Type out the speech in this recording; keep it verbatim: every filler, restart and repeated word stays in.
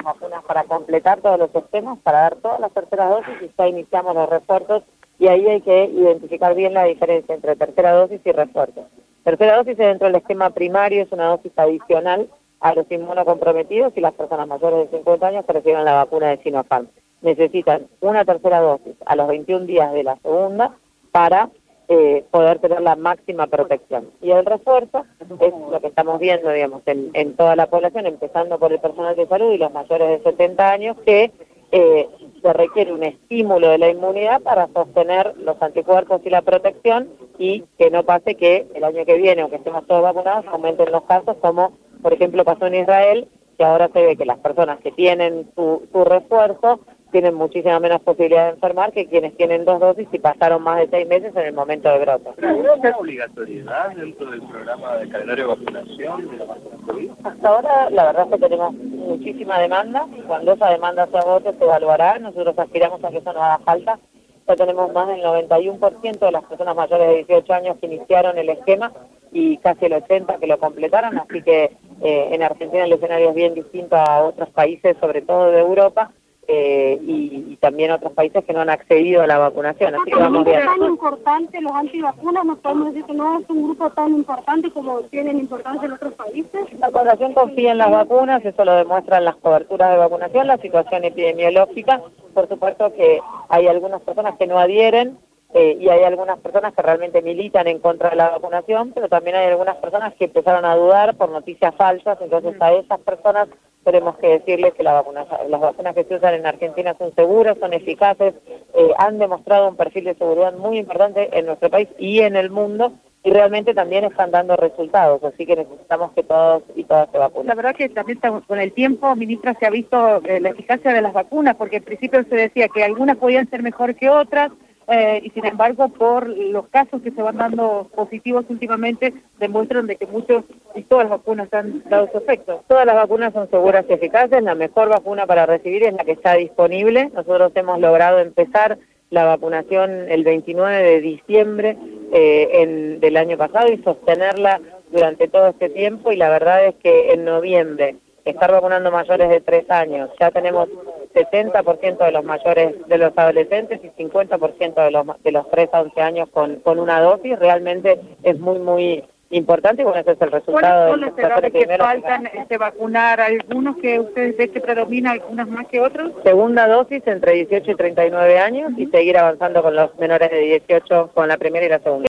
vacunas para completar todos los esquemas, para dar todas las terceras dosis y ya iniciamos los refuerzos y ahí hay que identificar bien la diferencia entre tercera dosis y refuerzo. Tercera dosis es dentro del esquema primario, es una dosis adicional a los inmunocomprometidos y las personas mayores de cincuenta años que reciban la vacuna de Sinopharm. Necesitan una tercera dosis a los veintiún días de la segunda para eh, poder tener la máxima protección. Y el refuerzo es lo que estamos viendo, digamos, en, en toda la población, empezando por el personal de salud y los mayores de setenta años, que eh, se requiere un estímulo de la inmunidad para sostener los anticuerpos y la protección y que no pase que el año que viene, aunque estemos todos vacunados, aumenten los casos, como por ejemplo pasó en Israel, que ahora se ve que las personas que tienen su, su refuerzo tienen muchísima menos posibilidad de enfermar que quienes tienen dos dosis y pasaron más de seis meses en el momento de brote. ¿Pero hay obligatoriedad dentro del programa de calendario de vacunación de la vacuna COVID? Hasta ahora la verdad es que tenemos muchísima demanda. Cuando esa demanda se agote se evaluará. Nosotros aspiramos a que eso no haga falta. Ya tenemos más del noventa y uno por ciento de las personas mayores de dieciocho años que iniciaron el esquema y casi el ochenta por ciento que lo completaron, así que eh, en Argentina el escenario es bien distinto a otros países, sobre todo de Europa, eh, y, y también otros países que no han accedido a la vacunación, así que vamos bien. ¿Es tan importante los antivacunas? ¿No podemos decir que no es un grupo tan importante como tienen importancia en otros países? La población confía en las vacunas, eso lo demuestran las coberturas de vacunación, la situación epidemiológica. Por supuesto que hay algunas personas que no adhieren, Eh, y hay algunas personas que realmente militan en contra de la vacunación, pero también hay algunas personas que empezaron a dudar por noticias falsas, entonces a esas personas tenemos que decirles que la vacuna, las vacunas que se usan en Argentina son seguras, son eficaces, eh, han demostrado un perfil de seguridad muy importante en nuestro país y en el mundo, y realmente también están dando resultados, así que necesitamos que todos y todas se vacunen. La verdad que también con el tiempo, ministra, se ha visto eh, la eficacia de las vacunas, porque al principio se decía que algunas podían ser mejor que otras, Eh, y sin embargo, por los casos que se van dando positivos últimamente, demuestran de que muchos y todas las vacunas han dado su efecto. Todas las vacunas son seguras y eficaces, la mejor vacuna para recibir es la que está disponible. Nosotros hemos logrado empezar la vacunación el veintinueve de diciembre eh, en, del año pasado y sostenerla durante todo este tiempo, y la verdad es que en noviembre estar vacunando mayores de tres años, ya tenemos setenta por ciento de los mayores, de los adolescentes y cincuenta por ciento de los, de los tres a once años con, con una dosis, realmente es muy, muy importante y bueno, ese es el resultado. ¿Cuáles son las edades que faltan este, vacunar? ¿Algunos que ustedes ven que predomina, algunas más que otros? Segunda dosis entre dieciocho y treinta y nueve años y seguir avanzando con los menores de dieciocho con la primera y la segunda.